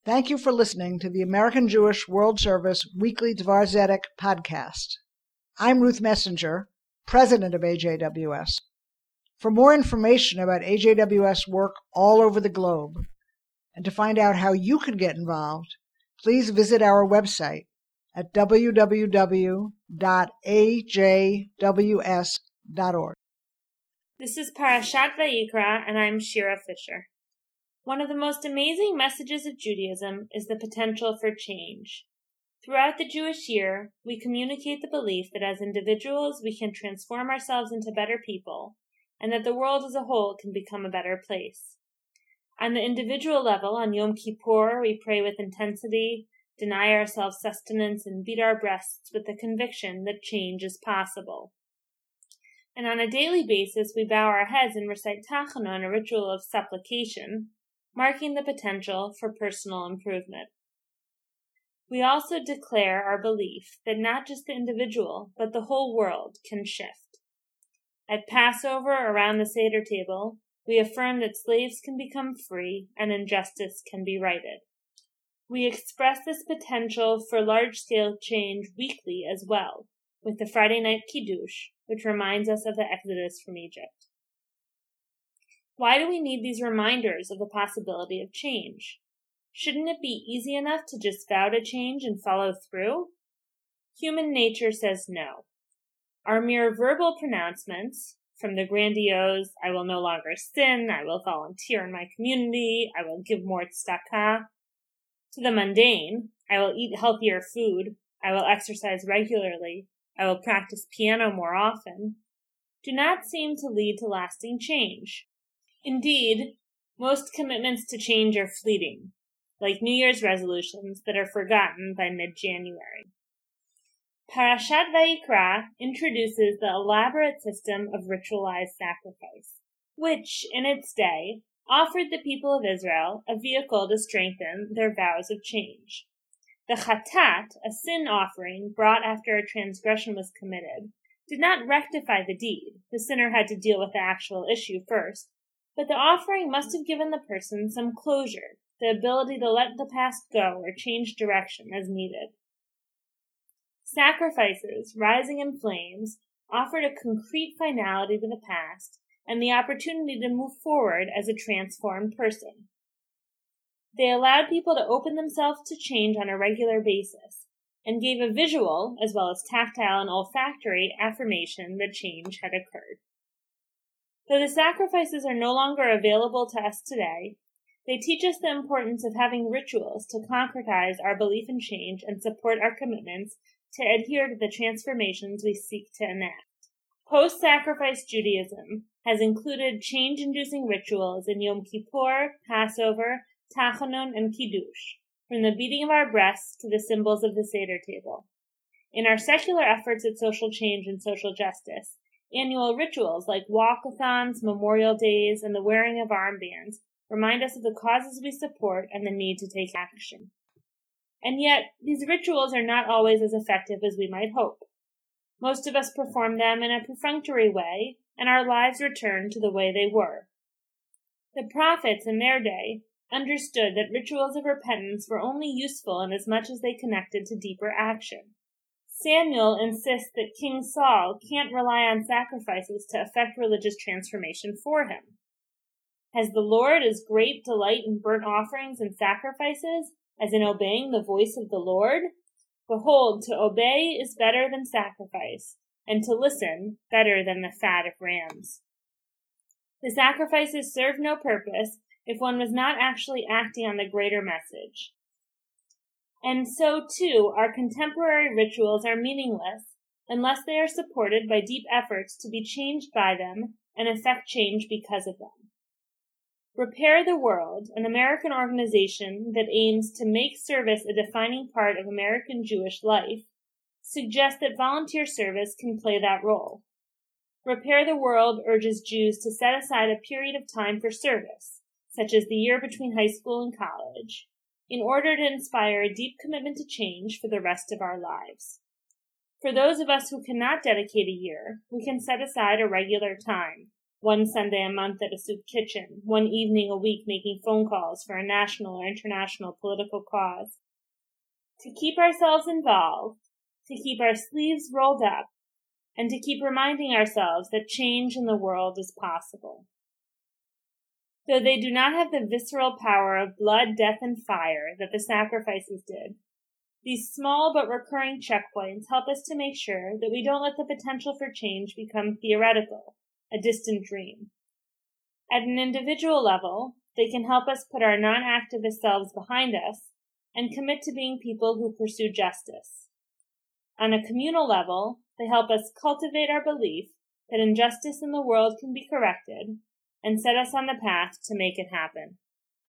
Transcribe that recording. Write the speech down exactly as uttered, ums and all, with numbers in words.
Thank you for listening to the American Jewish World Service Weekly Dvar Zedek podcast. I'm Ruth Messenger, president of A J W S. For more information about A J W S work all over the globe, and to find out how you can get involved, please visit our website at w w w dot a j w s dot org. This is Parashat Vayikra, and I'm Shira Fisher. One of the most amazing messages of Judaism is the potential for change. Throughout the Jewish year, we communicate the belief that as individuals we can transform ourselves into better people, and that the world as a whole can become a better place. On the individual level, on Yom Kippur, we pray with intensity, deny ourselves sustenance, and beat our breasts with the conviction that change is possible. And on a daily basis, we bow our heads and recite Tachanon, a ritual of supplication, marking the potential for personal improvement. We also declare our belief that not just the individual, but the whole world can shift. At Passover, around the Seder table, we affirm that slaves can become free and injustice can be righted. We express this potential for large-scale change weekly as well, with the Friday night Kiddush, which reminds us of the Exodus from Egypt. Why do we need these reminders of the possibility of change? Shouldn't it be easy enough to just vow to change and follow through? Human nature says no. Our mere verbal pronouncements, from the grandiose, I will no longer sin, I will volunteer in my community, I will give more tzedakah, to the mundane, I will eat healthier food, I will exercise regularly, I will practice piano more often, do not seem to lead to lasting change. Indeed, most commitments to change are fleeting, like New Year's resolutions that are forgotten by mid-January. Parashat Vayikra introduces the elaborate system of ritualized sacrifice, which, in its day, offered the people of Israel a vehicle to strengthen their vows of change. The chatat, a sin offering brought after a transgression was committed, did not rectify the deed. The sinner had to deal with the actual issue first, but the offering must have given the person some closure, the ability to let the past go or change direction as needed. Sacrifices, rising in flames, offered a concrete finality to the past and the opportunity to move forward as a transformed person. They allowed people to open themselves to change on a regular basis, and gave a visual, as well as tactile and olfactory, affirmation that change had occurred. Though the sacrifices are no longer available to us today, they teach us the importance of having rituals to concretize our belief in change and support our commitments to adhere to the transformations we seek to enact. Post-sacrifice Judaism has included change-inducing rituals in Yom Kippur, Passover, Tachanon, and Kiddush, from the beating of our breasts to the symbols of the Seder table. In our secular efforts at social change and social justice, annual rituals like walkathons, memorial days, and the wearing of armbands remind us of the causes we support and the need to take action. And yet, these rituals are not always as effective as we might hope. Most of us perform them in a perfunctory way, and our lives return to the way they were. The prophets in their day understood that rituals of repentance were only useful inasmuch as they connected to deeper action. Samuel insists that King Saul can't rely on sacrifices to effect religious transformation for him. Has the Lord as great delight in burnt offerings and sacrifices as in obeying the voice of the Lord? Behold, to obey is better than sacrifice, and to listen better than the fat of rams. The sacrifices serve no purpose if one was not actually acting on the greater message. And so, too, our contemporary rituals are meaningless unless they are supported by deep efforts to be changed by them and effect change because of them. Repair the World, an American organization that aims to make service a defining part of American Jewish life, suggests that volunteer service can play that role. Repair the World urges Jews to set aside a period of time for service, such as the year between high school and college, in order to inspire a deep commitment to change for the rest of our lives. For those of us who cannot dedicate a year, we can set aside a regular time, one Sunday a month at a soup kitchen, one evening a week making phone calls for a national or international political cause. To keep ourselves involved, to keep our sleeves rolled up, and to keep reminding ourselves that change in the world is possible. Though they do not have the visceral power of blood, death, and fire that the sacrifices did, these small but recurring checkpoints help us to make sure that we don't let the potential for change become theoretical, a distant dream. At an individual level, they can help us put our non-activist selves behind us and commit to being people who pursue justice. On a communal level, they help us cultivate our belief that injustice in the world can be corrected and set us on the path to make it happen.